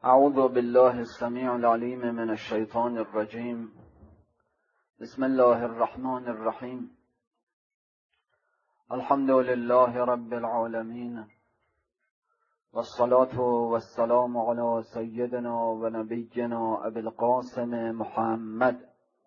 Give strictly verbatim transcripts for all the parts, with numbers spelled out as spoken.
اعوذ بالله السمیع العلیم من الشیطان الرجیم. بسم الله الرحمن الرحیم. الحمد لله رب العالمین والصلاة والسلام على سیدنا و نبینا ابی القاسم محمد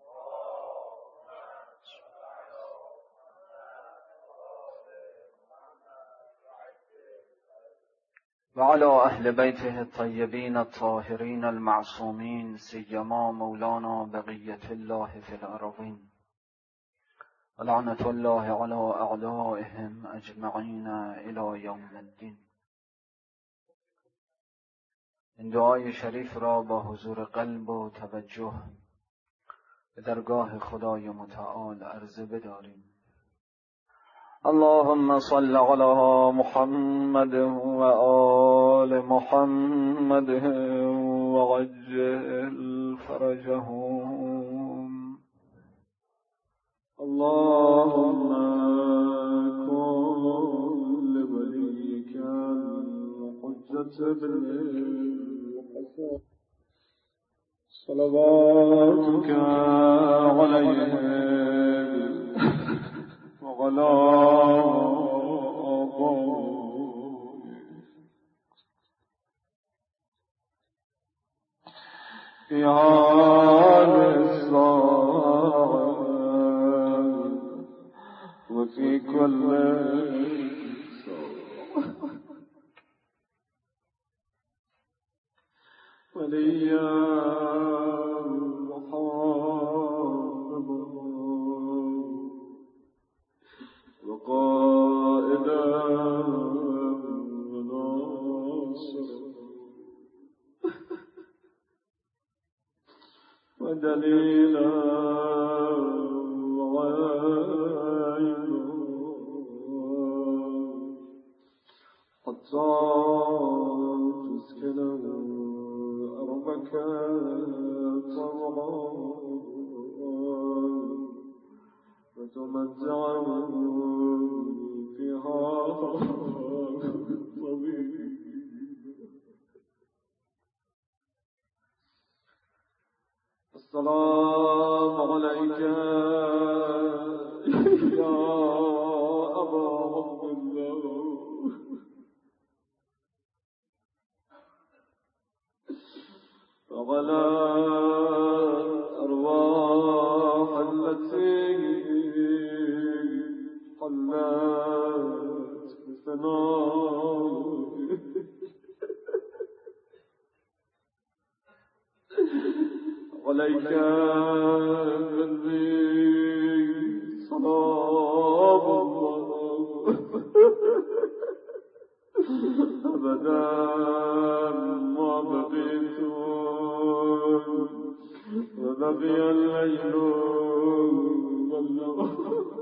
وعلى أهل بيته الطيبين الطاهرين المعصومين سيما مولانا بقية الله في الأرضين ولعنة الله على أعدائهم أجمعين إلى يوم الدين. این دعای شریف را با حضور قلب و توجه به درگاه خدای متعال عرضه بداریم. اللهم صل على محمد و آل محمد وعجل فرجهم. اللهم كن لوليك الحجة بن الحسن صلواتك عليه وعلى في هذه الساعة وفي كل ساعة وليا وحافظا وقائدا وناصرا ودليلا وعينا حتى تسكن أرضك طوعا وتمتعه فيها طبيب. السلام عليك يا أبا عبد الله وعلى أرواح التي حلت بثنائك عليك مني صلاة الله أبدا ما بقيت وبقي الليل والنهار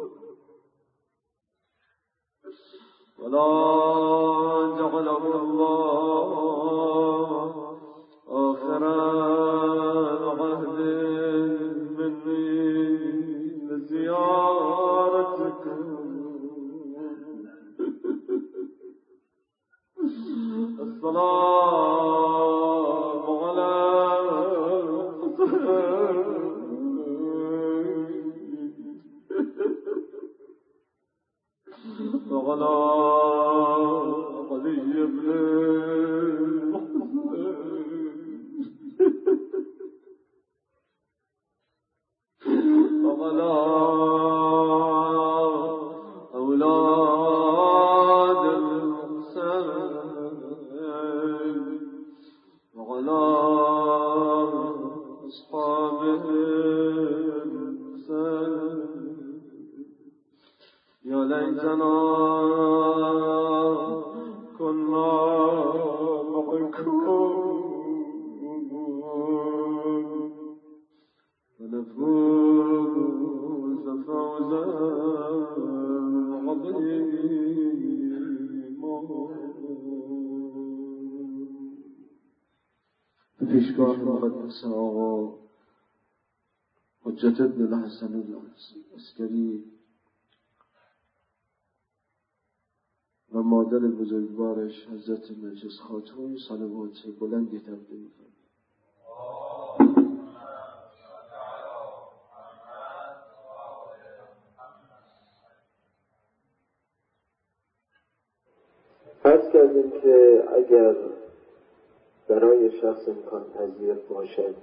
ولا جعله الله آخر عهد مني لزيارتك. السلام على وعلى علي بن وعلى أولاد الحسين وعلى أصحابه الحسين. يا ليتنا كنا معكم ونفوز فوزا عظيما. پیشگاه مقدس آقا حجت ابن الحسن العسکری و مادر بزرگوارش حضرت نرجس خاتون صلوات بلندی تقدیم کنیم. فرض کردیم که اگر برای شخص امکان پذیر باشد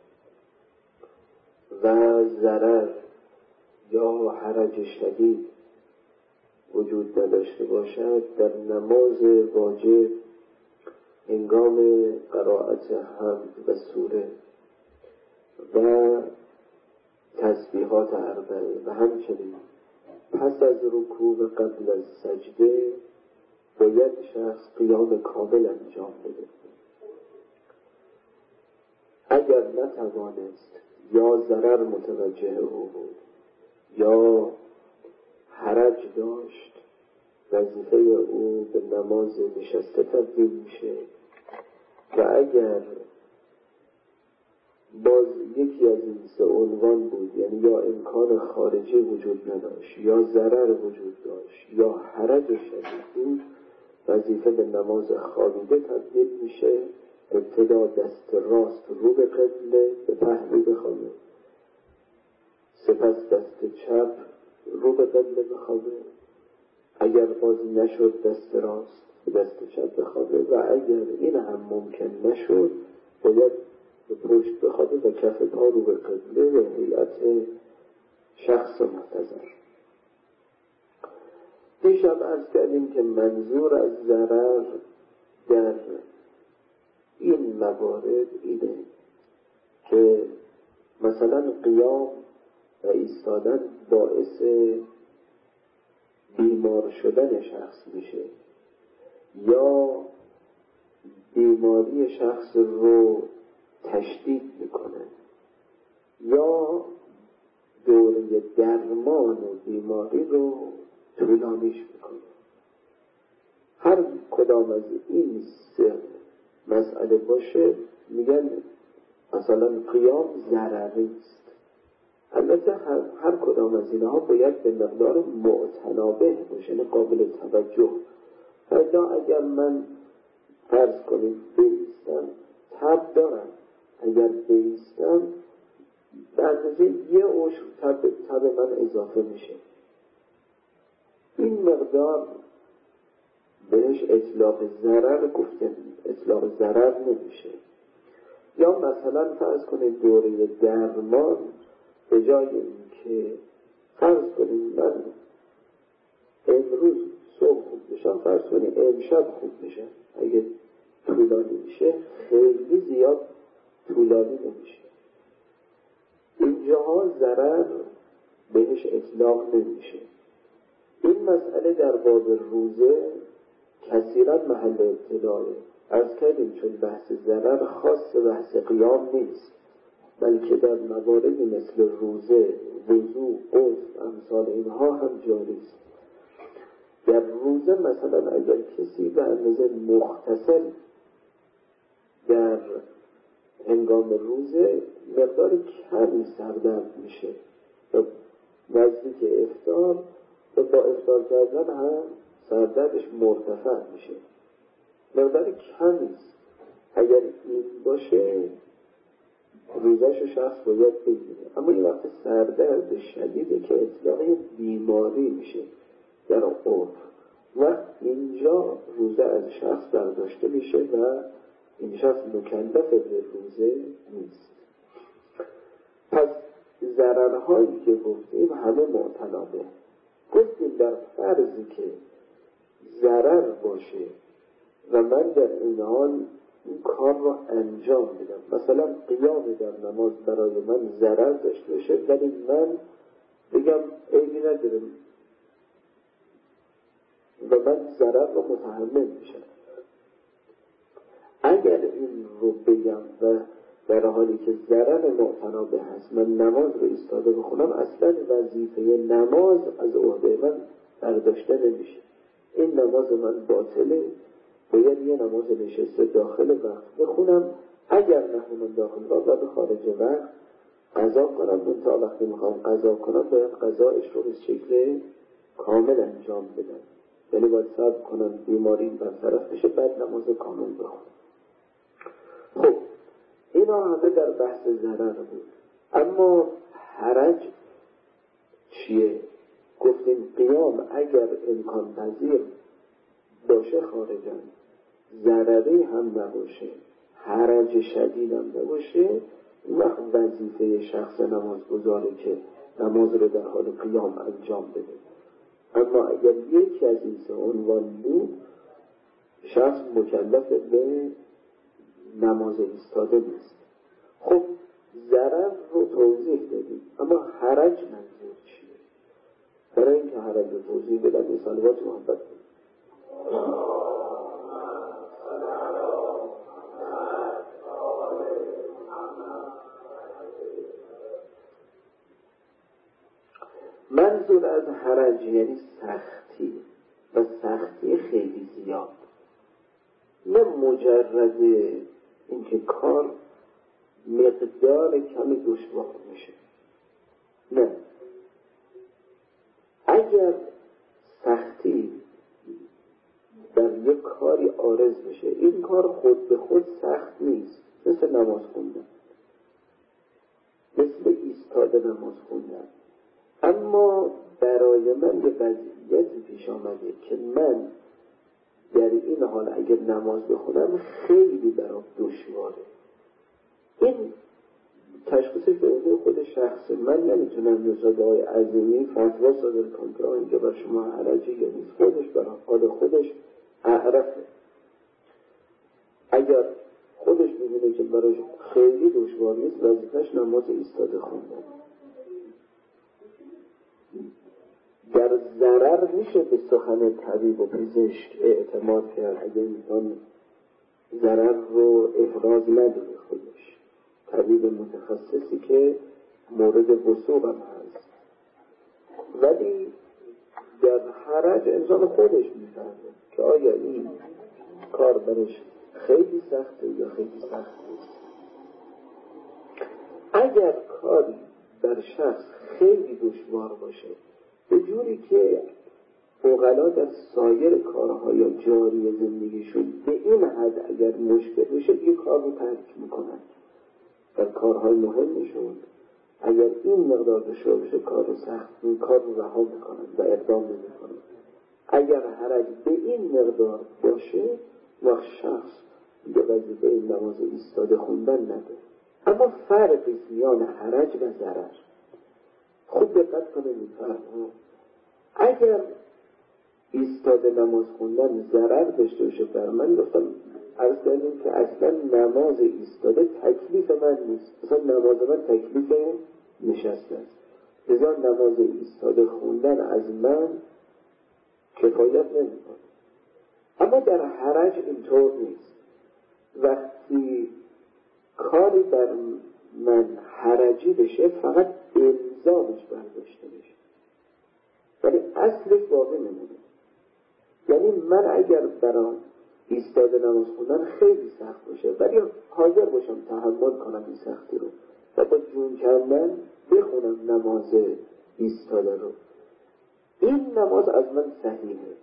و ضرر یا حرج شدید وجود نداشته باشد در نماز واجب هنگام قرائت حمد و سوره و تسبیحات اربعه و همچنین پس از رکوع و قبل از سجده باید شخص قیام کامل انجام بده. اگر نتوانست یا ضرر متوجه او بود یا حرج داشت وظیفه او به نماز نشسته تبدیل میشه و اگر باز یکی از این سه عنوان بود، یعنی یا امکان خارجی وجود نداشت یا ضرر وجود داشت یا حرج شدید بود، وظیفه به نماز خوابیده تبدیل میشه. ابتدا دست راست رو به قبله به پهلو بخوابه، سپس دست چپ رو به قبله بخوابه، اگر بازی نشد دست راست به دست چپ بخوابه و اگر این هم ممکن نشد باید به پشت بخوابه و کف پا رو به قبله و هیئت شخص محتضر. دیشب عرض کردیم که منظور از ضرر در این موارد اینه که مثلا قیام و ایستادن باعث بیمار شدن شخص میشه یا بیماری شخص رو تشدید میکنه یا دوره درمان بیماری رو طولانیش میکنه. هر کدام از این سه مسئله باشه میگن مثلا قیام ضرری است. البته هر, هر کدام از اینها باید به مقدار معتنابه باشه، یعنی قابل توجه. فردا اگر من فرض کنید بایستم، تب دارم، اگر بایستم به اندازه یه عشر تب, تب من اضافه میشه، این مقدار بهش اطلاق ضرر گفته، اطلاق ضرر نمیشه. یا مثلا فرض کنید دوره درمان به جای اینکه فرض کنید من امروز صبح خوب بشم، فرض کنید امشب خوب بشم، اگه طولانی میشه خیلی زیاد طولانی نمیشه، اینجاها ضرر بهش اطلاق نمیشه. این مسئله در باب روزه کثیرا محل ابتلاه. عرض کردیم چون بحث ضرر خاص بحث قیام نیست، بلکه در مواردی مثل روزه، وضو، غسل، امثال اینها هم جاری است. در روزه مثلا اگر کسی به اندازه مختصر در هنگام روزه مقدار کمی سردرد میشه و نزدیک افطار و با افطار کردن هم سردردش مرتفع میشه، مقدار کمی است. اگر این باشه روزش شخص باید بگیره. اما این وقت سردرد شدیده که اطلاق بیماری میشه در عرف و اینجا روزه از شخص برداشته میشه و این شخص مکلف به روزه نیست. پس ضررهایی که گفتیم همه معتنابه. گفتیم در فرضی که ضرر باشه و من در این حال این کار رو انجام بدم، مثلا قیام در نماز برای من ضرر داشته باشه ولی من بگم عیبی ندارم و من ضرر رو متحمل میشم، اگر این رو بگم و در حالی که ضرر معتنابه هست من نماز رو ایستاده بخونم، اصلا وظیفه نماز از عهده من برداشته نمیشه. این نماز من باطله، باید یه نماز نشسته داخل وقت بخونم، اگر نخونم داخل وقت و به خارج وقت قضا کنم. من تا وقتی میخوام قضا کنم باید قضایش رو به شکل کامل انجام بدم، یعنی باید صبر کنن بیماری برطرف بشه بعد نماز کامل بخونن. خب اینا همه در بحث ضرر بود. اما حرج چیه؟ گفتیم قیام اگر امکان پذیر باشه خارجن، ضرری هم نباشه، حرج شدید هم نباشه، اون وقت وظیفه شخص نمازگزاره که نماز رو در حال قیام انجام بده. اما اگر یکی از این سه عنوان بود، شخص مکلف به نماز ایستاده نیست. خب ضرر رو توضیح دادیم، اما حرج منظور چیه؟ برای اینکه حرج رو توضیح بدم این صلوات محبت بدیم. منظور از حرج یعنی سختی و سختی خیلی زیاد، نه مجرد اینکه کار مقدار کمی دشوار میشه. نه، اگر سختی در یک کاری عارض بشه، این کار خود به خود سخت نیست، مثل نماز خوندن، مثل ایستاده نماز خوندن، اما برای من یه وضعیتی پیش آمده که من در این حال اگر نماز بخونم خیلی برام دشواره. این تشخیصش به عهده خود شخص من، نمیتونم نزاده های عظیمی فتوا صادر کنم که اینجا بر شما حرجی یا نیست. خودش برای حال خودش اعرفه. اگر خودش میبینه که برای خیلی دشوار نیست، وظیفه‌اش نماز ایستاده خوندن. در ضرر میشه به سخن طبیب و پزشک اعتماد کرد اگر انسان ضرر رو افراز نداره خودش، طبیب متخصصی که مورد وثوق هم هست. ولی در حرج انسان خودش میفهمه که آیا این کار برش خیلی سخته یا خیلی سخت نیست. اگر کاری بر شخص خیلی دشوار باشه به جوری که عقلا در سایر کارهای جاری زندگیشون به این حد اگر مشکل بشه دیگه کار رو ترک میکنن، در کارهای مهمشون اگر این مقدار دشوار بشه کار رو سخت این کار رو رها میکنن و اقدام نمیکنن. اگر حرج به این مقدار باشه وقت شخص دیگه وظیفه این نماز ایستاده خوندن نداره. اما فرقی میان حرج و ضرر، خوب دقت کنید این فرق ها. اگر ایستاده نماز خوندن ضرر داشته باشه، بر من گفتم عرض کردیم که اصلا نماز ایستاده تکلیف من نیست، اصلا نماز من تکلیف نشسته است، لذا نماز ایستاده خوندن از من کفایت نمیکنه. اما در حرج اینطور نیست. وقتی کاری بر من حرجی بشه فقط الزامش برداشته بشه، ولی اصلش باقی نمونه. یعنی من اگر برام ایستاده نماز خوندن خیلی سخت باشه ولی حاضر باشم تحمل کنم این سختی رو و با جون کردن بخونم نماز ایستاده رو، این نماز از من صحیحه،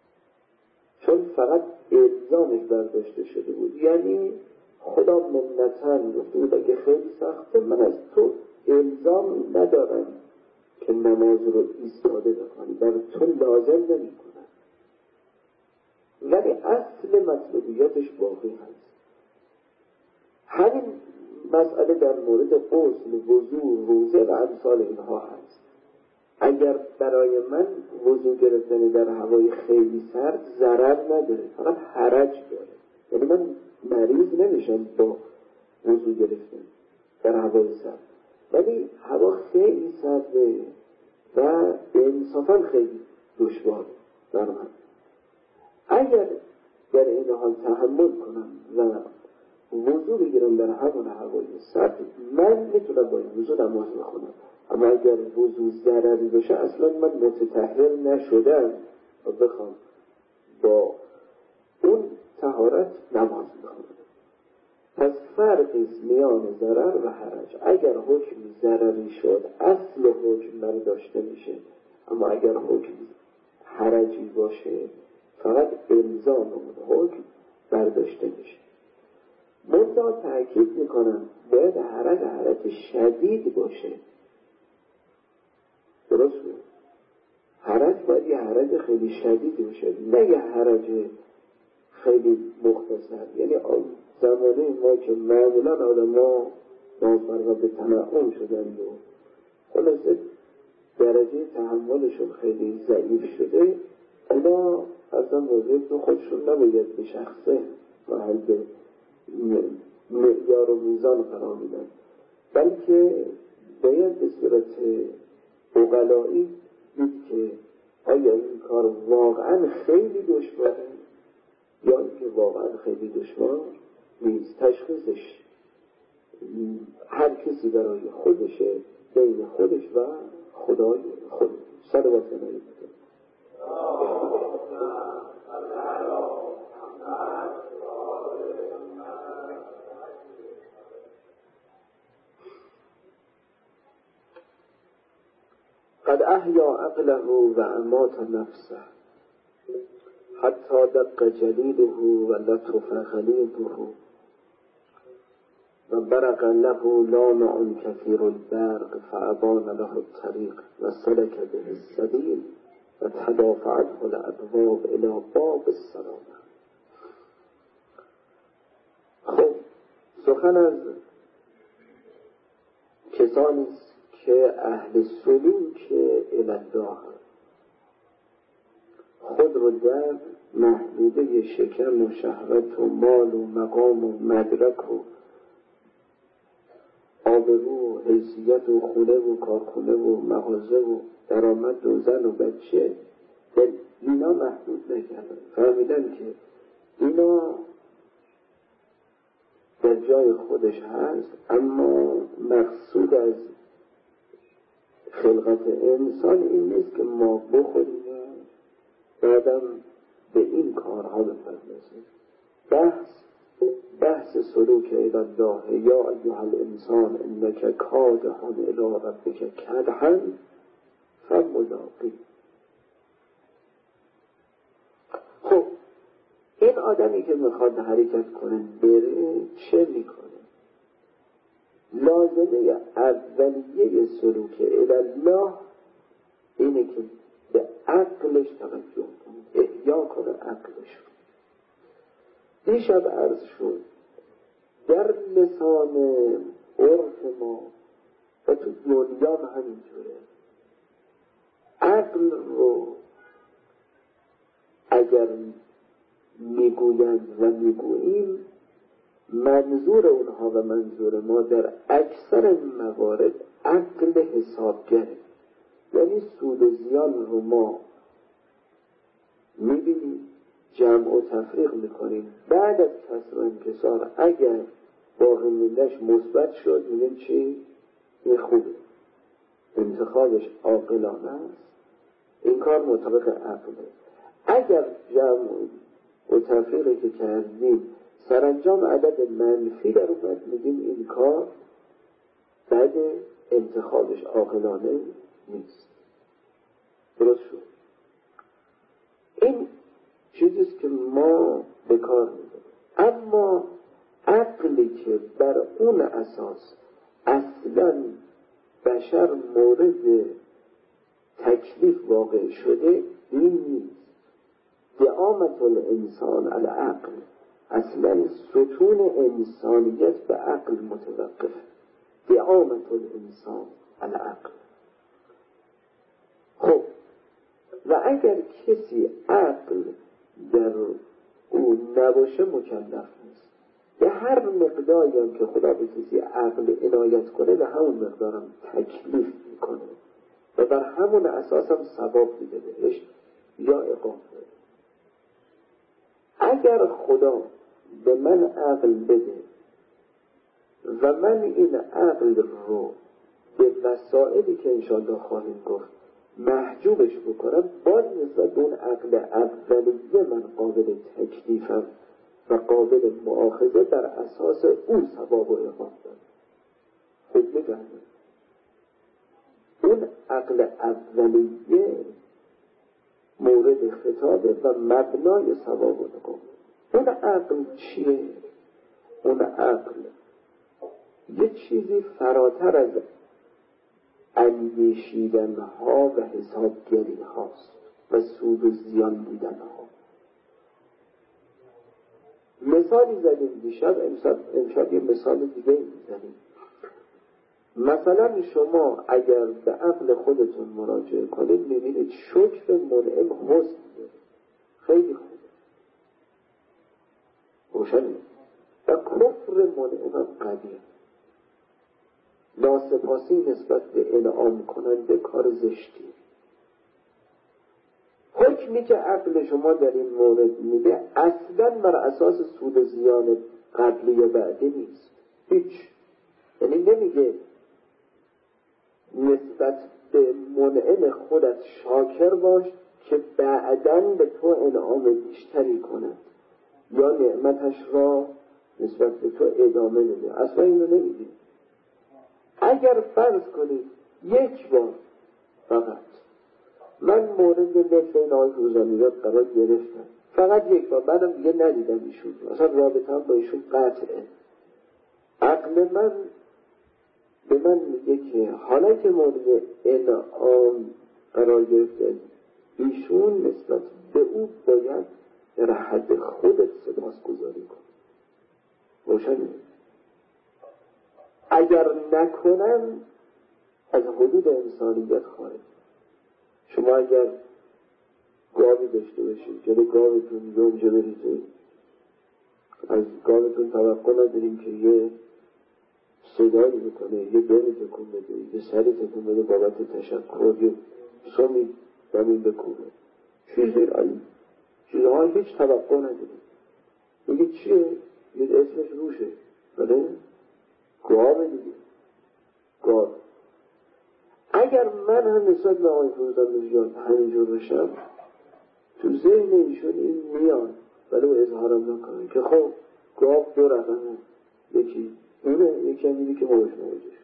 چون فقط الزامش برداشته شده بود. یعنی خدا منتن گفته بود اگه خیلی سخته من از تو الزام ندارم که نماز رو ایستاده بکنی، برای تو لازم نمی کنم، ولی اصل مطلوبیتش باقی هست. همین مسئله در مورد غسل، وضو، روزه و امثال اینها هست. اگر برای من وضو گرفتن در هوای خیلی سرد ضرر نداره، فقط حرج داره، یعنی من مریض نمیشم با وضو گرفتن در هوای سرد، ولی هوا خیلی سرده و انصافا خیلی دشوار در من. اگر در این حال تحمل کنم و وضو بگیرم در همون هوای سرد، من میتونم با این وضو نماز بخونم. اما اگر وضو ضرری بشه اصلا من متطهر نشدم و بخوام با اون طهارت نماز بخونم. پس فرقی است میان ضرر و حرج. اگر حکم ضرری شد اصل حکم برداشته میشه، اما اگر حکم حرجی باشه فقط الزام اون حکم برداشته میشه. منتها تأکید میکنم باید حرج حرج شدید باشه. درست بود؟ حرج باید یه حرج خیلی شدید باشه، نه یه حرج خیلی مختصر. یعنی زمانه ما که معمولا آدم نافرغ به تنعم شدن و خلاصه درجه تحملشون خیلی ضعیف شده، اینا اصلا وضعیت خودشون نباید به شخصه محل به معیار و میزان قرار میدن، بلکه باید به صورت عقلایی دید که آیا این کار واقعا خیلی دشواره یا اینکه واقعا خیلی دشوار نیست. تشخیصش هر کسی برای خودشه، بین خودش و خدای خود. صلوات علیه قد احیا عقله و امات نفسه حتی دق جلیله و لطف غلیظه و برق له لامع کثیر البرق فابان له الطریق و سلک به السبیل و تدافعته الابواب الى باب السلامه. خب سخن از کسانی است که اهل سلوک الالله خود رو در محدوده شکم و شهوت و مال و مقام و مدرک و آبرو و حیثیت و خونه و کارخونه و مغازه و درآمد و زن و بچه به اینا محدود نکردن. فهمیدن که اینا در جای خودش هست، اما مقصود از خلقت انسان این نیست که ما بخوریم بعدم به این کارها بپردازیم. بحث بحث سلوک الالله یا ایها الانسان انک کادح الی ربک کدحا فملاقیه. خب این آدمی که میخواد حرکت کنه بره چه میکنه؟ لازمه اولیه سلوک الالله اینه که به عقلش توجه کنه، احیا کنه عقلش. دیشب عرض شد در لسان عرف ما و تو دنیا هم همینجوره، عقل رو اگر میگویند و میگوییم منظور اونها و منظور ما در اکثر موارد عقل حسابگره. یعنی سود و زیان رو ما میبینیم، جمع و تفریق میکنیم، بعد از کسر و انکسار اگر باقی مونده‌اش مثبت شد میگیم چی؟ این خوبه، انتخابش عاقلانه است، این کار مطابق عقله. اگر جمع و تفریقی که کردیم سرانجام عدد منفی در اومد میگیم این کار بعد انتخابش عاقلانه نیست. درست شد؟ این چیزیست که ما به کار میبریم. اما عقلی که بر اون اساس اصلا بشر مورد تکلیف واقع شده این نیست. دعامت الانسان العقل، اصلا ستون انسانیت به عقل متوقف. دعامت الانسان العقل. خب و اگر کسی عقل در او نباشه مکلف نیست. به هر مقداری هم که خدا به کسی عقل عنایت کنه به همون مقدارم تکلیف میکنه و بر همون اساس هم ثواب میده بهش یا عقاب. اگر خدا به من عقل بده و من این عقل رو به وسائلی که انشاءالله خواهیم گفت محجوبش بکنم، باز نسبت به اون عقل اولیه من قابل تکلیفم و قابل مؤاخذه بر اساس اون ثواب و عقاب دارم. خود بفهمید اون عقل اولیه مورد خطابه و مبنای ثواب و عقاب. اون عقل چیه؟ اون عقل یه چیزی فراتر از اندیشیدن ها و حسابگری هاست و سود و زیان دیدن ها. مثالی زدیم دیشب، امشب یه مثال دیگه میزنیم. مثلا شما اگر به عقل خودتون مراجعه کنید میبینید شکر منعم حسن داره، خیلی خوبه، روشنه، و کفر منعم هم قبیه، ناسپاسی نسبت به انعام کننده کار زشتی. حکمی که عقل شما در این مورد میده اصلا بر اساس سود و زیان قبلی یا بعدی نیست، هیچ. یعنی نمیگه نسبت به منعم خودت شاکر باش که بعداً به تو انعام بیشتری کند یا نعمتش را نسبت به تو ادامه بده، اصلا اینو نمیگه. اگر فرض کنید یک بار فقط من مورد مثل این آقای فروزانی‌زاده قرار گرفتم، فقط یک بار، بعدم دیگه ندیدم ایشون، اصلا رابطه هم با ایشون قطعه، عقل من به من میگه که حالا که مورد انعام قرار گرفته ایشون نسبت به او باید در حد خودت سپاس گذاری کن. روشنه؟ اگر نکنم از حدود انسانیت خارج. شما اگر گاوی داشته باشید، جلوی گاوتون یونجه بریزید، از گاوتون توقع نداریم که یه صدایی بکنه، یه دلی تکون بده، یه سری تکون بده بابت تشکر، یه سمی زمین بکنه، چیزی رایی چیزها هیچ توقع نداریم. میگه چیه؟ یه اسمش روشه، بله؟ گاو دیگه، گاو. اگر من هم نسبت به آقای فروزانی‌زاده همینجور بشم، تو ذهن ایشون این میاد ولی او اظهارم نکنه که خب گاو دو رقمه، یکی اینه یکی هم اینه که ما بشنه بجش.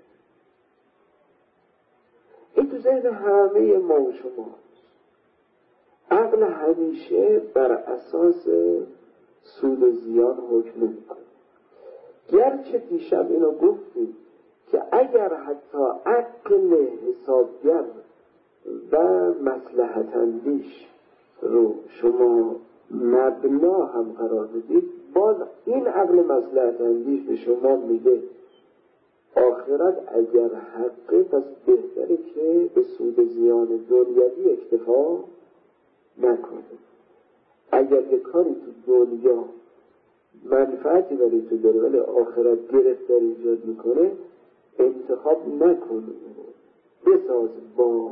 این تو ذهن همه ما و شما. عقل همیشه بر اساس سود و زیان حکم نمی‌کنه. گرچه دیشب اینو گفتیم که اگر حتی عقل حسابگر و مصلحت اندیش رو شما مبنا هم قرار بدید، باز این عقل مصلحت اندیش به شما میگه آخرت اگر حقه پس بهتره که به سود زیان دنیوی اکتفا نکنه. اگر یک کاری تو دنیا منفعتی برای تو داره ولی آخرت گرفتاری ایجاد میکنه، انتخاب نکن، بساز با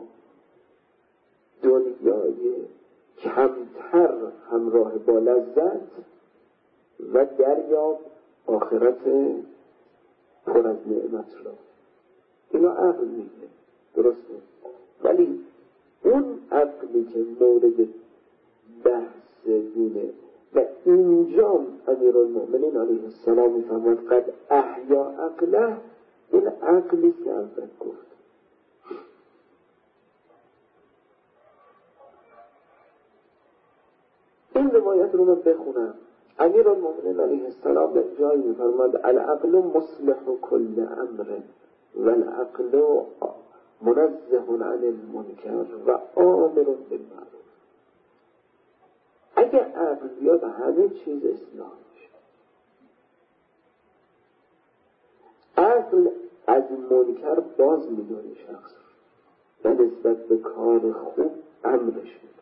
دنیای کمتر همراه با لذت و دریاب آخرت پر از نعمت را. اینو عقل میگه، درسته؟ ولی اون عقلی که مورد بحث دینه و اینجا امیرالمؤمنین علیه السلام میفرماید قد احیا عقله، این عقلی که اول گفت. این روایت رو من بخونم. امیرالمؤمنین علیه السلام به جایی میفرماید العقل مصلح کل امر و العقل منزه عن المنکر و آمر بالمعروف. اگه عقل بیاد همه چیز اصلاح میشه. عقل از منکر باز میداره شخص و نسبت به کار خوب امرش میده.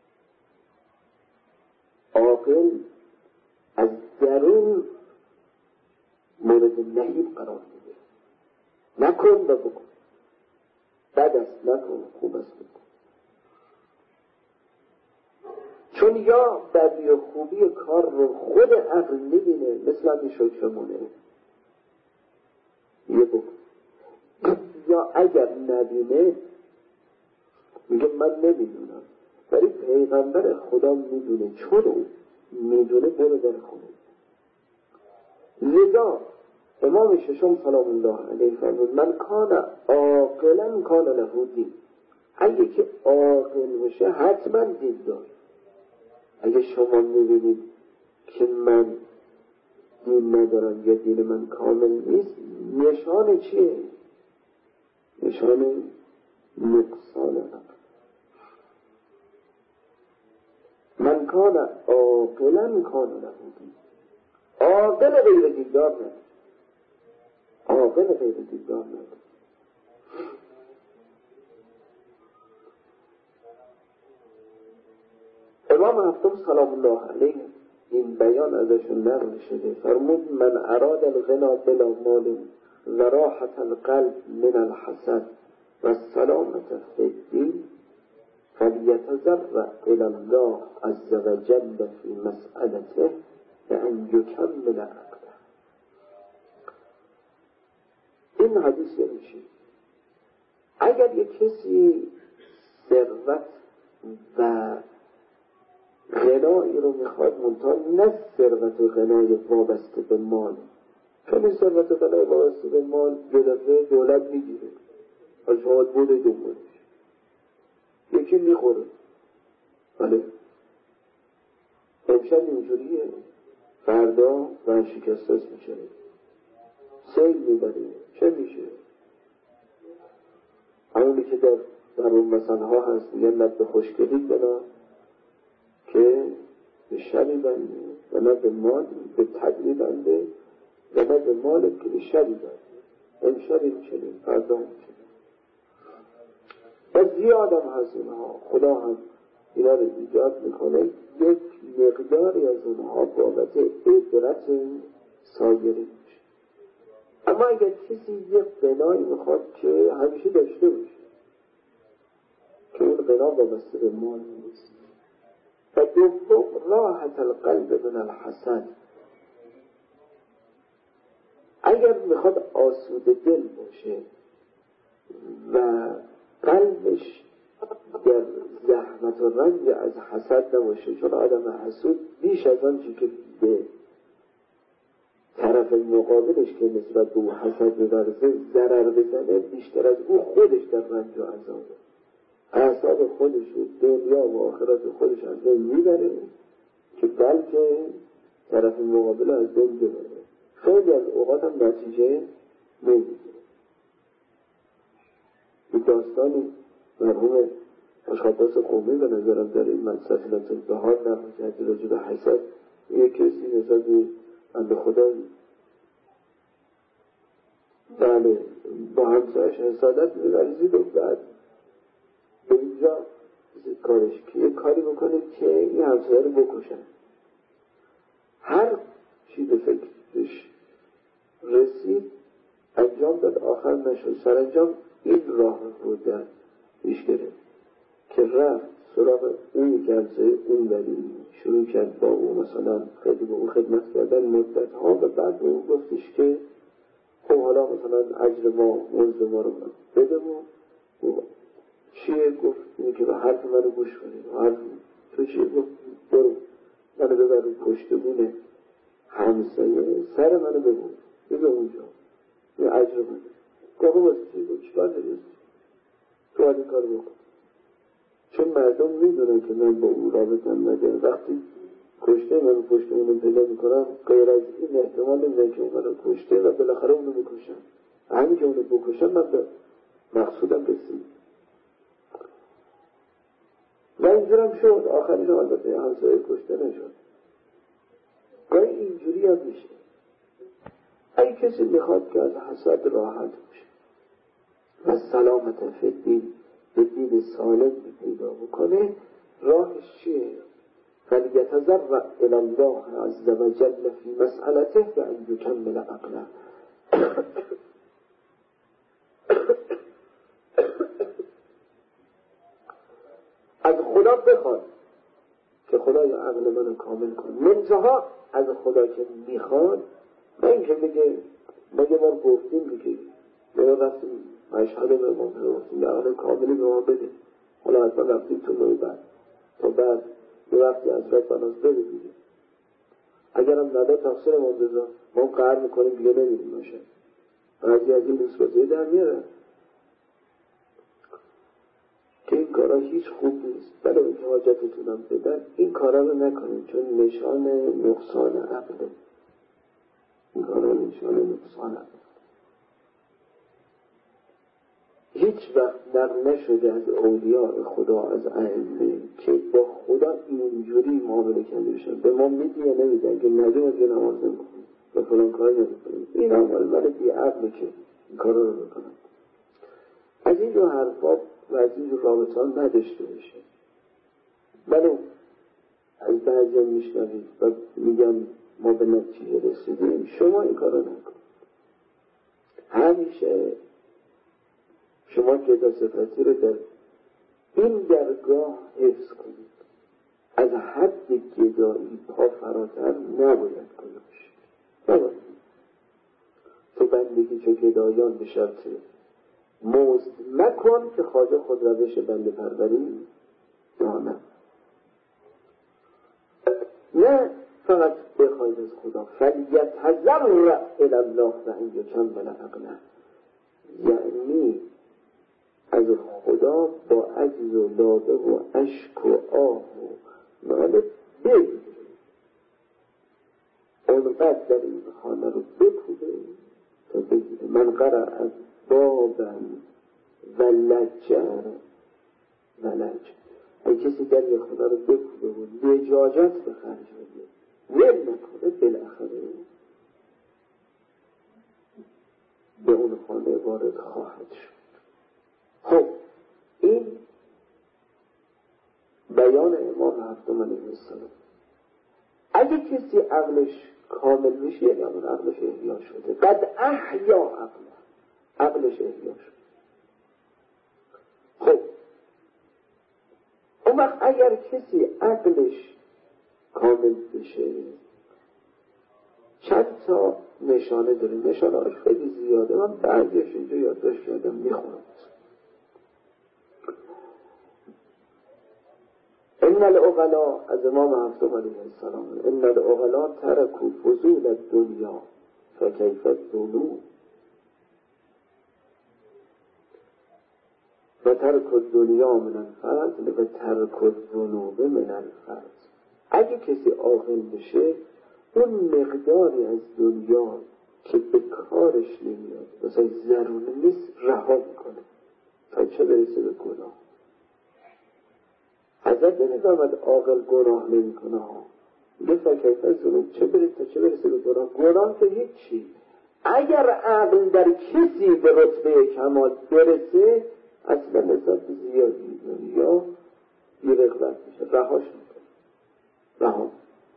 عاقل از درون مورد نهی قرار میده، نکن و بکن، بد است نکن، خوب است بکن. چون یا بدی و خوبی کار رو خود عقل میبینه، مثل همین شکرمونه یه بکن، یا اگر نبینه میگه من نمیدونم، ولی پیغمبر خدا میدونه، چون او میدونه برو در خونه. لذا امام ششم سلام الله علیه فرمود من کان عاقلا کان له دین. اگه که عاقل باشه حتما دین داره. اگه شما میبینید که من دین ندارم یا دین من کامل نیست، نشان چیه؟ نشان نقصان عقل. من کان عاقلا کان له دین. عاقل غیر دیندار نه، عاقل غیر دیندار نه. امام هفتم سلام الله علیه این بیان ازشون نقل شده، فرمود من اراد الغنا بلا مال و راحت القلب من الحسد و السلامت فی الدین فلیتضرع الی الله عز وجل فی مسئلته بأن یکمل عقله. این حدیث یعنی چی؟ اگر یک کسی ثروت و غنایی رو میخواد، منتها نه ثروت و غنای وابسته به مال، چون ثروت و غنای وابسته به مال یه دفعه دولت میگیره از شما بوده دنبالش، یکی میخوره. بله امشب اینجوریه، فردا ورشکسته‌اش میشه، سیل میبره، چه میشه؟ همونی که در در اون مثل ها هست میگن لب خوشگلی بنا که به شبی بنده و نه به مال، به تبلی بنده و نه به مال که به شبی بنده. امشب این چنین، فردا این چنین. و زیاد هم هست اینها، خدا هم اینا رو ایجاد میکنه، یک مقداری از اونها بابت عبرت سایری میشه. اما اگر کسی یک غنایی میخواد که همیشه داشته باشه، که اون غنا وابسته به مال نیست. و دوم راحت القلب من الحسد، اگر میخواد آسوده دل باشه و قلبش در زحمت و رنج از حسد نباشه، چون آدم حسود بیش از آنچه که به طرف مقابلش که نسبت به او حسد می‌ورزه ضرر بزنه، بیشتر از او خودش در رنج و عذابه، اعصاب خودش و دنیا و آخرت خودش از بین میبره که بلکه طرف مقابل از بین ببره. خیلی از اوقات هم نتیجه نمیگیره. این داستانی مرحوم اشخاص قومی به نظرم در این منصفینت البهار نقل کرده راجع به حسد. یک کسی نسبت به خدا بله با همسایش حسادت می‌ورزید و بعد به اینجا کارش که یک کاری بکنه که این همسایه رو بکشن. هر چی به فکرش رسید انجام داد، آخر نشد. سرانجام این راه رو در پیش گرفت که رفت سراغ اون که همسایه اون بری شروع کرد با او مثلا خیلی با او خدمت کردن مدت ها و بعد به او گفتش که خب حالا مثلا اجر ما مزد ما رو بده و چیه؟ گفت اینه که به حرف منو گوش کنید. حرف تو چیه؟ گفت برو منو ببر رو پشت بونه همسایه سر منو ببون بگه اونجا یه اجر بده. گفت باسه چیه؟ گفت چیکار داری؟ تو حال این کار بکن، چون مردم میدونن که من با اون رابطم ندارم. وقتی کشته منو پشت اونو پیدا میکنم غیر از این احتمال نمیده که اون منو کشته و بالاخره اونو میکشم. همین که اونو بکشم من به مقصودم رسید و اینجورم شد. آخرین البته همسایه کشته نشد. گاهی اینجوری هم میشه. اگه کسی میخواد که از حسد راحت باشه و سلامت فی الدین به دین سالم پیدا بکنه، راهش چیه؟ فلیتضرع الی الله عز وجل فی مسئلته بأن یکمل عقله. از خدا بخواد که خدای عقل منو کامل کن. منتها از خدا که میخواد، نه اینکه بگه ما یه بار گفتیم دیگه ما رفتیم مشهد به ما گفتیم عقل کاملی به ما بده، حالا حتما رفتیم تو نوی بعد تا بعد یه وقتی از رد بناز بده دیگه. اگر هم نداد تقصیر ما بذار، ما هم قهر میکنیم دیگه نمیدیم باشه. بعضی از این دوست بازه در میاره که این کارا هیچ خوب نیست، بله این که حاجتتونم بدن، این کارا رو نکنید چون نشان نقصان عقله. این کارا نشان نقصان عقله. هیچ وقت نقل نشده از اولیاء خدا، از ائمه که با خدا اینجوری معامله کرده بشن. به ما میدی یا نمیدی؟ اگه ندی ما دیگه نماز نمیخونیم و فلان کاری نمیکنیم. این عمل ولی بی عقله که این کارا رو بکنن. از این جو حرفا و از این جو رابطه ها نداشته باشه. ولی از بعضی میشنوید و میگن ما به نتیجه رسیدیم، شما این کارو نکن. همیشه شما گدا صفتی رو در این درگاه حفظ کنید. از حد گدایی پا فراتر نباید کنید. نباید. تو بندگی چه گدایان به شرط مزد مکن که خواجه خود روش بنده پروری دانم. نه فقط بخواید از خدا فلیتحذر الی الله و ان یکمل عقله، یعنی از خدا با عجز و لابه و اشک و آه و ناله بگیره، اونقدر در این خانه رو بکوبه تا بگیره. من قرأ از بابن و لجر و لجر، اگه کسی در این خانه رو بکوبه و لجاجت به خرج بده ول نکنه، بالاخره به اون خانه وارد خواهد شد. خب این بیان امام هفتم علیه السلام. اگه کسی عقلش کامل میشه یعنی اون عقلش احیا شده، قد احیا عقل، عقلش احیا شده. خب اون وقت اگر کسی عقلش کامل بشه چند تا نشانه داره. نشانه هاش خیلی زیاده، من بعضیش اینجا یادداشت کردم میخونم. ان العقلاء، از امام هفتم علیه السلام، ان العقلاء ترکوا فضول الدنیا فکیف الذنوب و ترک الدنیا من الفضل و ترک الذنوب من الفضل. اگه کسی عاقل بشه اون مقداری از دنیا که به کارش نمیاد، مثلا ضروری نیست، رها میکنه تا چه برسه به گناه. حضرت نمی‌فرماید عاقل گناه نمی‌کنه ها، میگه فکیف الذنوب، چه برسه تا چه برسه به گناه. گناه که هیچی. اگر عقل در کسی به رتبه کمال برسه اصلا نسبت به زیادی دنیا بی‌رغبت میشه، رهاش میکنه، رها.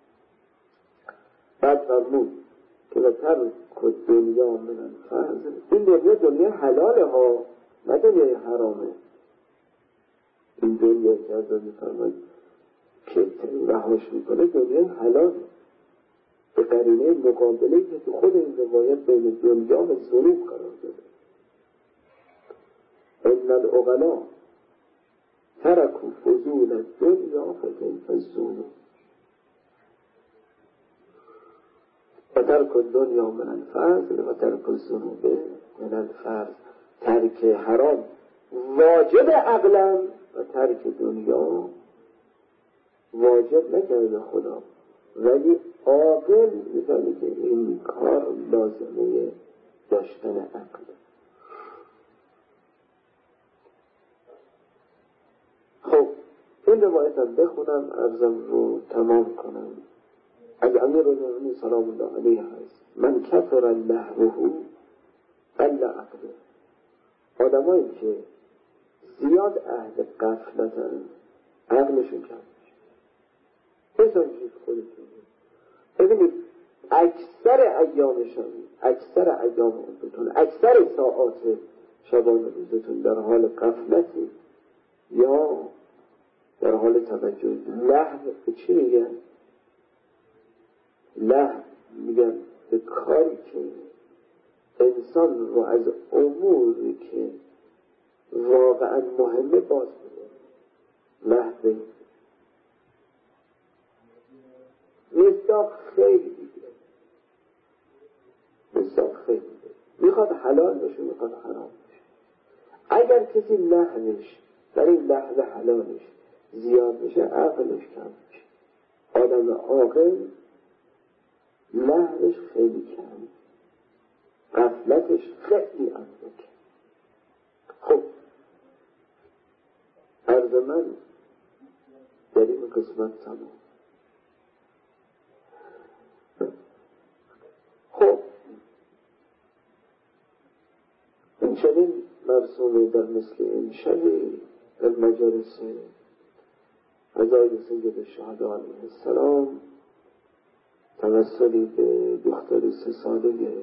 بعد فرمود که بهتر که دنیا من الفضل، این دنیا دنیا حلاله ها، نه دنیای حرامه. این دنیا که از آن میفرماید که رهاش میکنه دنیا حلال، به قرینه مقابله که تو خود این روایت بین دنیا و ذنوب قرار داده. ان العقلاء ترکوا فضول الدنیا فکیف الذنوب و ترک الدنیا من الفضل و ترک الذنوب من الفضل. ترک حرام واجب عقلا و ترک دنیا واجب نکرده خدا، ولی عاقل می‌فهمه که این کار لازمه داشتن عقل. خب این روایت هم بخونم، عرضم رو تمام کنم. از امیرالمومنین سلام الله علیه هست: من کثر لهوه قل عقله. آدمایی که زیاد اهل غفلتن عقلشون کم میشه. بسازید خودتون. ببینید اکثر ایامشون، اکثر ایام عمرتون، اکثر ساعات شبان روزتون در حال غفلتی یا در حال توجه. لهو به چی میگن؟ لهو میگن به کاری که انسان رو از اموری که واقعا مهمه باز میده. لحظه مصداق خیلی دیگه، مصداق خیلی دیگه، میخواد حلال بشه میخواد حرام بشه. اگر کسی لحظش در این لحظه حلالش زیاد میشه، عقلش کم میشه. آدم عاقل لحظش خیلی کم، غفلتش خیلی اندک. خب عرض من در این قسمت تمام. خب این چنین مرسومه در مثل این شبی در مجالس فضای سید الشهدا علیه السلام توسلی به دختر سه ساله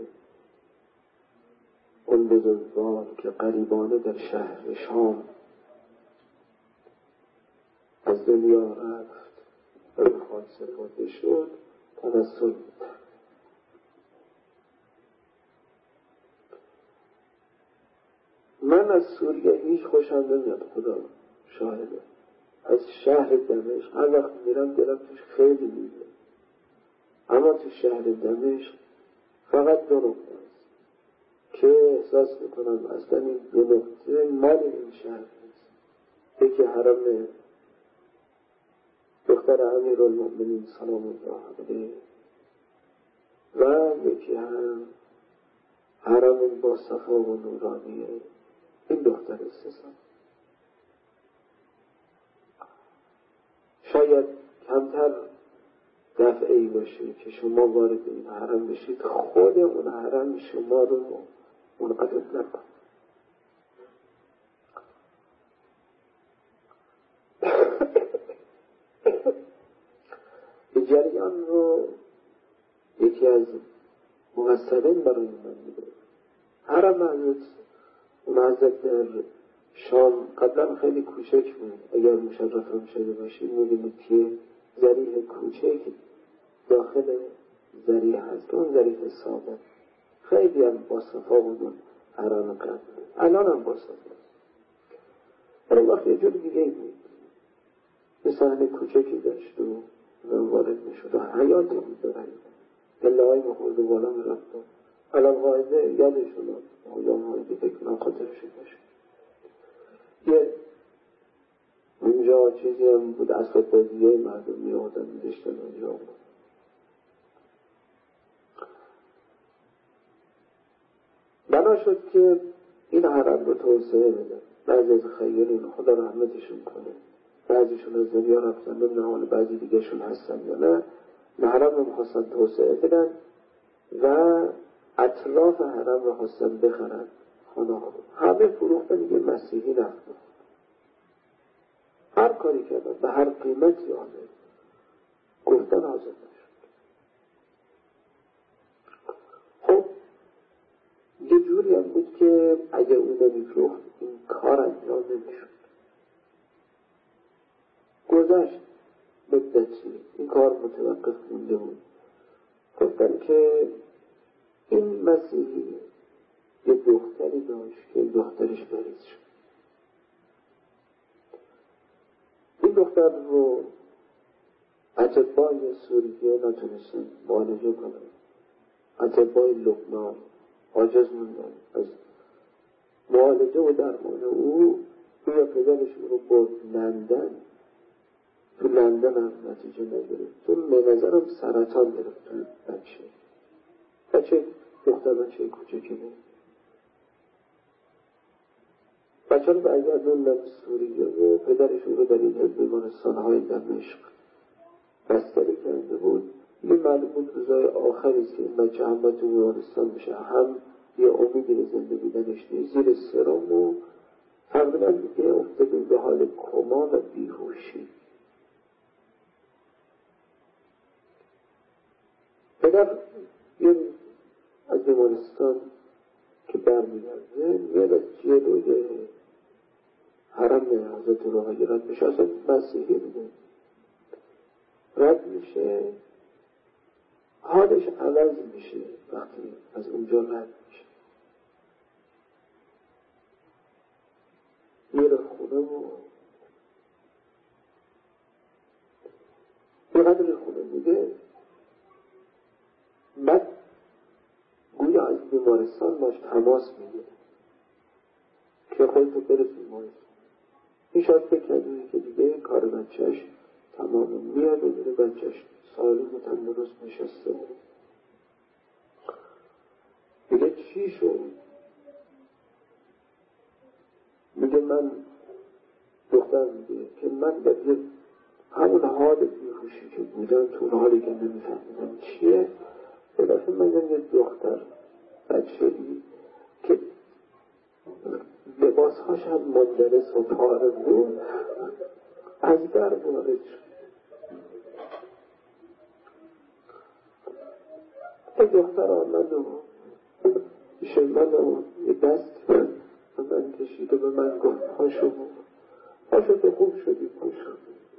اون بزرگوار که قریبانه در شهر شام از دنیا رفت و به خاک سپرده شد توسل بود. من از سوریه هیچ خوشم نمیاد، خدا شاهده. از شهر دمشق هر وقت میرم دلم توش خیلی میده، اما تو شهر دمشق فقط دو نقطه است که احساس میکنم اصلا این دو نقطه مال این شهر نیست. یکی حرم دختر امیرالمؤمنین سلام الله علیه و یکی هم حرم با صفا و نورانیه این دختر سه سال. شاید کمتر دفعی باشه که شما وارد این حرم بشید خود اون حرم شما رو منقطب نکن. این جریان رو یکی از مفسرین برای من میده. حرم حضرت اون حضرت در شام قبلا خیلی کوچک بود. اگر مشرفم شده باشید میبینید که ذریح کوچک داخل ذریح هست، اون ذریح ثابت خیلی هم با صفا بود حرم قبل، الان هم با صفا است. ولی وقت یه جور دیگه بود، یه صحنه کوچکی داشت و وارد میشد و حیاتی بود دارن دله های مخورد و بالا میرفت. الان قاعده یادشون آیام قاعده فکر کنم خاطرش داشت. یه اونجا چیزی هم بود، اسباب بازیه مردم می آدم می داشتن اونجا بود. بنا شد که این حرم رو توسعه بده. بعضی از خیرین خدا رحمتشون کنه، بعضیشون از دنیا رفتن، نمیدونم حالا بعضی دیگه شون هستن یا نه، حرم رو میخواستن توسعه بدن و اطراف حرم رو خواستن بخرن. خانه ها همه فروختن، دیگه مسیحی نفتن، هر کاری کردن به هر قیمتی آمد گفتن حاضر نشد. خب یه جوری هم بود که اگه اون نمیفروخت این کار انجام نمیشد. گذشت مدتی این کار متوقف مونده بود. گفتن که این مسیحی یه دختری داشت که دخترش مریض شد. این دختر رو اطبای سوریه نتونستن معالجه کنن. اطبای لبنان عاجز موندن از معالجه و درمان او. یا پدرش رو برد لندن، تو لندن هم نتیجه نگرفت. تو به نظرم سرطان گرفت تو بچه بچه دختر بچه کوچکی بود. بچه رو برگردوندن سوریه و پدرش رو در این بیمارستان‌های دمشق بستری کرده بود. یه معلوم بود روزای آخری است که این بچه هم باید تو بیمارستان بشه، هم یه امیدی به زندگی نداشته، زیر سرم و تقریبا دیگه افتاده به حال کما و بیهوشی. پدر یه از بیمارستان که برمیگرده میاد از جلوی حرم حضرت روحانی رد میشه. اصلا مسیحی بوده، رد میشه، حالش عوض میشه وقتی از اونجا رد میشه. میره خونه و یه قدر خونه میده، بعد گویا از بیمارستان باش تماس میگیره که خودتو برس بیمارستان. این شاید فکر که دیگه این کار بچهش تمام میاد و میره بچهش سالم و تندرست نشسته میگه چی شد؟ میگه من دختر میگه که من به همون حال بیهوشی که بودم تو اون حالی که نمیفهمیدم چیه به دفعه من یه دختر بچه‌ای که لباسهاش هم مندرس و پاره بود از در وارد شد. این دختر آمد و پیش من و یه دست به من کشید و به من گفت پاشو پاشو تو خوب شدی پاشو.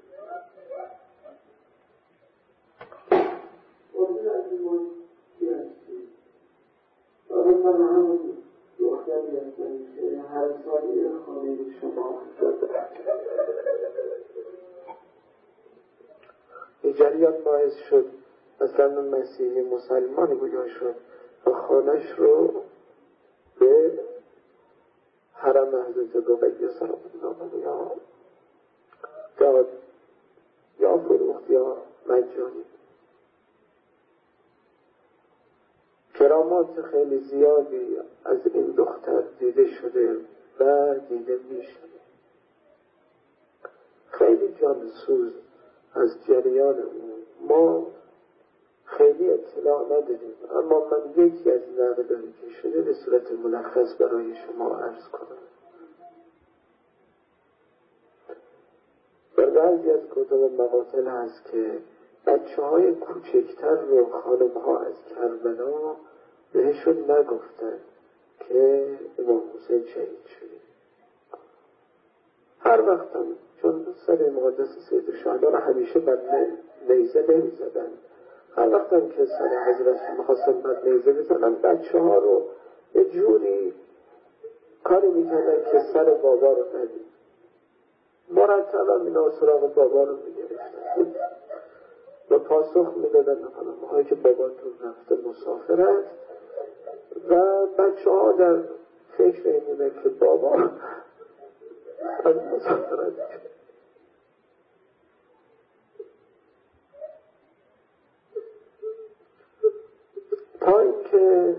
واضح از این ما چی هستی؟ آقا من همون دختری هستم که هر سالی خانه شما شده. این جریان باعث شد مثلا مسیحی مسلمانی بویا شد و خانهش رو به حرم حضرت رقیه سلام الله یا داد یا فروخت یا مجانی. کرامات خیلی زیادی از این دختر دیده شده و دیده می شده. خیلی جانسوز از جریان ما خیلی اطلاع نداریم، اما من یکی از نقدایی که شده به صورت ملخص برای شما عرض کنم. در بعضی از کتب مقاتل هست که بچه های کوچکتر رو خانم ها از کربلا بهشون نگفتن که امام حسین شهید شده. هر وقت هم چون سر مقدس سید الشهدا رو همیشه بر نیزه نمی زدن، هر وقت هم که سر حضرت میخواستن بر نیزه بزنن بچه ها رو یه جوری کاری میکردن که سر بابا رو ندید. مرتبا اینا سراغ بابا رو میگرفتن و پاسخ میدادن خانم هایی که باباتون رفته مسافرت و بچه ها در فکر اینه که بابا از مسافرت تا اینکه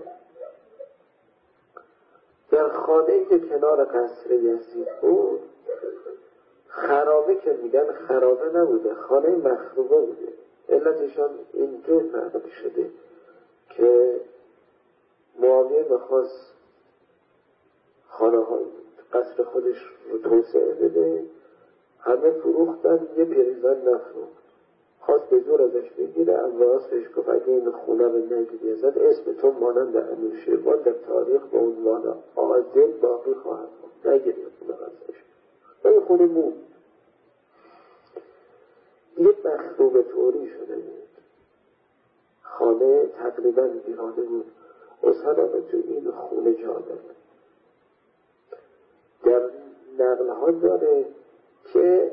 در خانه‌ای که کنار قصر یزید بود، خرابه که میگن خرابه نبوده، خانه مخروبه بوده. علتشان اینجور نقل شده که معاویه بخواست خانه های قصر خودش رو توسعه بده، همه فروختن، یه پیرزن نفروخت. خواست به زور ازش بگیره، امواز بهش گفت اگه این خونه رو نگیری ازت اسم تو مانند انوشیروان در تاریخ به عنوان عادل باقی خواهد بود، نگیری خونه ازش. و این خونه موند. یه مخروبه طوری شده بود، خانه تقریبا ویرانه بود. اسرائیل تو این خونه جا داره. در نقل ها داره که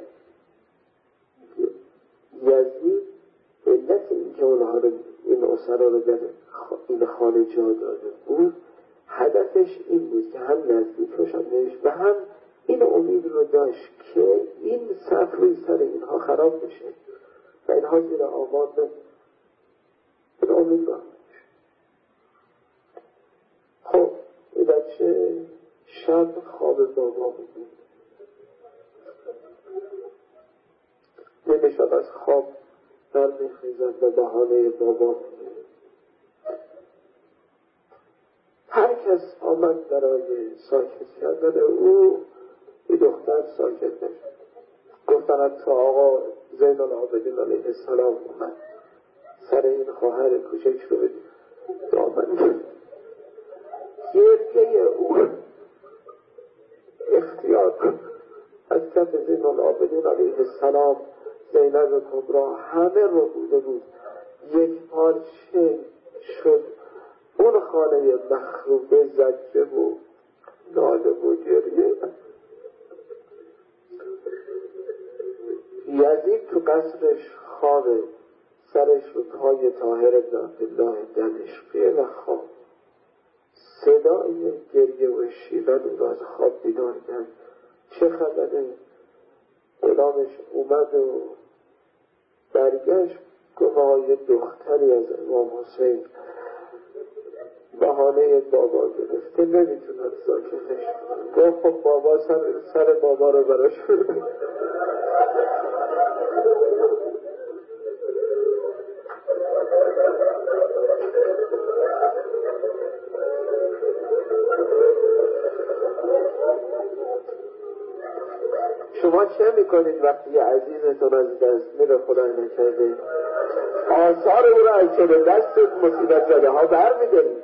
یزید علت این که اونها رو این اسرا رو در این خانه جا داده بود، هدفش این بود که هم نزدیک روشن نوشت و هم این امید رو داشت که این صف روی سر اینها خراب بشه و اینها زیر آباد به این امید رو خب این بچه شب خواب بابا بود. یه شب از خواب برمیخیزد و بهانه بابا بود. هر کس آمد برای ساکت کردن او، این دختر ساکت نشد. گفتن تا آقا زین العابدین علیه السلام اومد سر این خواهر کوچک رو بدید دامن گرده او اختیار از کف زین العابدین علیه السلام زینب کبرا همه رو بوده بود. یک پارچه شد اون خانه مخروبه، زجه و ناله و گریه. یزید تو قصرش خوابه، سرش رو پای طاهر بن عبدالله دمشقیه و خواب. صدای گریه و شیون او را از خواب بیدار کرد. چه خبره؟ غلامش اومد و برگشت گفت آقا یه دختری از امام حسین بهانه بابا گرفته نمیتونن ساکتش. گفت خب بابا سر, سر بابا رو براش شما چه میکنید وقتی یه عزیزتون از دست میره خدای نکرده آثار او را از که به دست مصیبت زده ها برمیدارید؟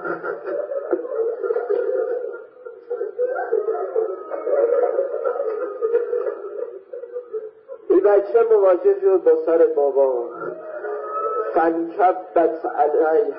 این بچه مواجه شد با سر بابا فانکبت علیه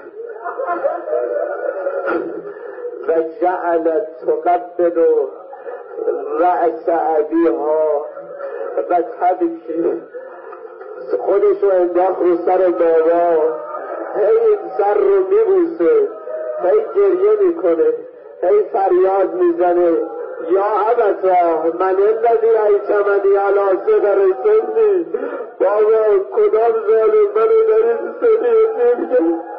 و جعلت تقبل رأس ابیها و تبکی خودش رو انداخت رو سر بابا هی این سر رو میبوسه هی گریه میکنه هی فریاد میزنه یا ابتا من الذی ایتمنی علی صدر سنی بابا کدام ظالم منو داری سنی میگه